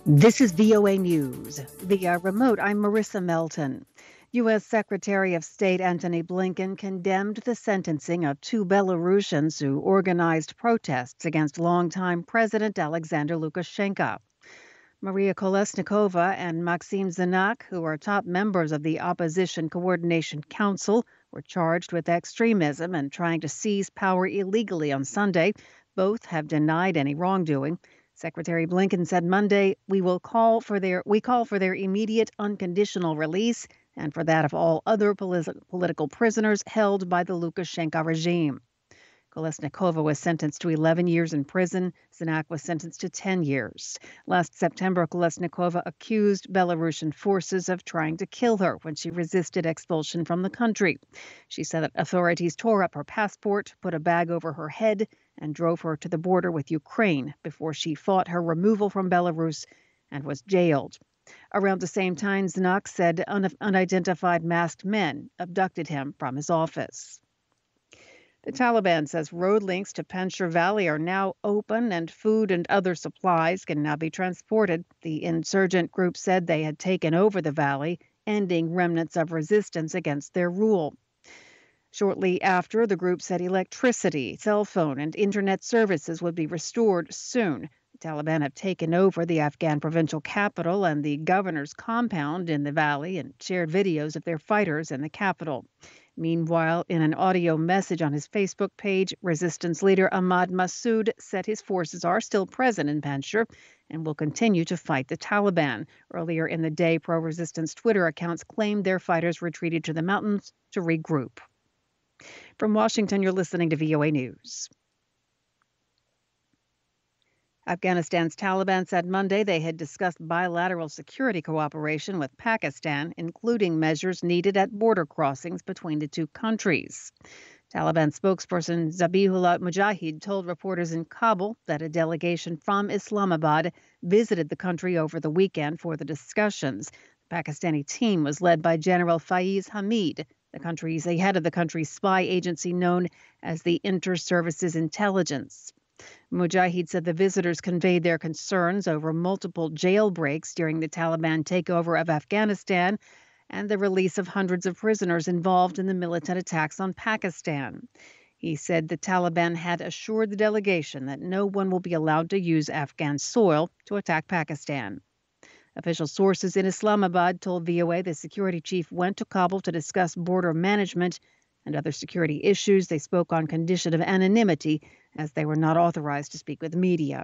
This is VOA News. Via remote, I'm Marissa Melton. U.S. Secretary of State Antony Blinken condemned the sentencing of two Belarusians who organized protests against longtime President Alexander Lukashenko. Maria Kolesnikova and Maxim Znak, who are top members of the Opposition Coordination Council, were charged with extremism and trying to seize power illegally on Sunday. Both have denied any wrongdoing. Secretary Blinken said Monday, we call for their immediate unconditional release and for that of all other political prisoners held by the Lukashenko regime. Kolesnikova was sentenced to 11 years in prison. Znak was sentenced to 10 years. Last September, Kolesnikova accused Belarusian forces of trying to kill her when she resisted expulsion from the country. She said that authorities tore up her passport, put a bag over her head, and drove her to the border with Ukraine before she fought her removal from Belarus and was jailed. Around the same time, Znak said unidentified masked men abducted him from his office. The Taliban says road links to Panjshir Valley are now open and food and other supplies can now be transported. The insurgent group said they had taken over the valley, ending remnants of resistance against their rule. Shortly after, the group said electricity, cell phone, and internet services would be restored soon. The Taliban have taken over the Afghan provincial capital and the governor's compound in the valley and shared videos of their fighters in the capital. Meanwhile, in an audio message on his Facebook page, resistance leader Ahmad Massoud said his forces are still present in Panjshir and will continue to fight the Taliban. Earlier in the day, pro-resistance Twitter accounts claimed their fighters retreated to the mountains to regroup. From Washington, you're listening to VOA News. Afghanistan's Taliban said Monday they had discussed bilateral security cooperation with Pakistan, including measures needed at border crossings between the two countries. Taliban spokesperson Zabihullah Mujahid told reporters in Kabul that a delegation from Islamabad visited the country over the weekend for the discussions. The Pakistani team was led by General Faiz Hamid, the head of the country's spy agency known as the Inter-Services Intelligence. Mujahid said the visitors conveyed their concerns over multiple jailbreaks during the Taliban takeover of Afghanistan and the release of hundreds of prisoners involved in the militant attacks on Pakistan. He said the Taliban had assured the delegation that no one will be allowed to use Afghan soil to attack Pakistan. Official sources in Islamabad told VOA the security chief went to Kabul to discuss border management and other security issues. They spoke on condition of anonymity as they were not authorized to speak with media.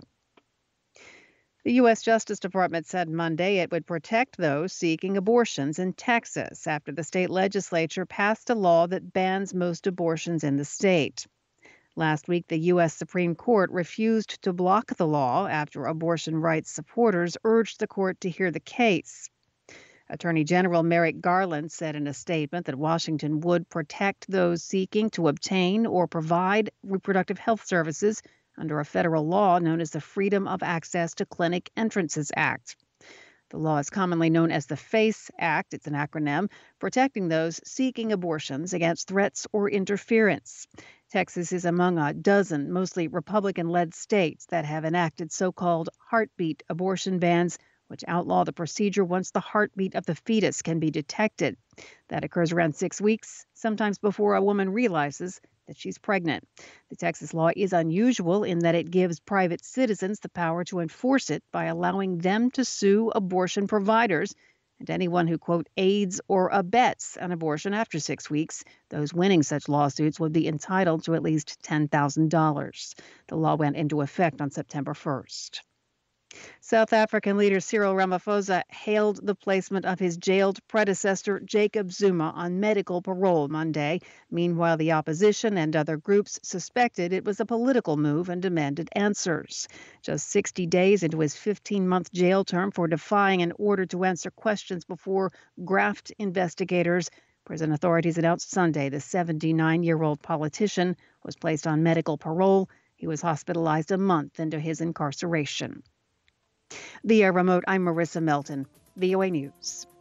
The U.S. Justice Department said Monday it would protect those seeking abortions in Texas after the state legislature passed a law that bans most abortions in the state. Last week, the U.S. Supreme Court refused to block the law after abortion rights supporters urged the court to hear the case. Attorney General Merrick Garland said in a statement that Washington would protect those seeking to obtain or provide reproductive health services under a federal law known as the Freedom of Access to Clinic Entrances Act. The law is commonly known as the FACE Act. It's an acronym protecting those seeking abortions against threats or interference. Texas is among a dozen mostly Republican-led states that have enacted so-called heartbeat abortion bans, which outlaw the procedure once the heartbeat of the fetus can be detected. That occurs around 6 weeks, sometimes before a woman realizes that she's pregnant. The Texas law is unusual in that it gives private citizens the power to enforce it by allowing them to sue abortion providers and anyone who, quote, aids or abets an abortion after 6 weeks. Those winning such lawsuits would be entitled to at least $10,000. The law went into effect on September 1st. South African leader Cyril Ramaphosa hailed the placement of his jailed predecessor Jacob Zuma on medical parole Monday. Meanwhile, the opposition and other groups suspected it was a political move and demanded answers. Just 60 days into his 15-month jail term for defying an order to answer questions before graft investigators, prison authorities announced Sunday the 79-year-old politician was placed on medical parole. He was hospitalized a month into his incarceration. Via remote, I'm Marissa Melton, VOA News.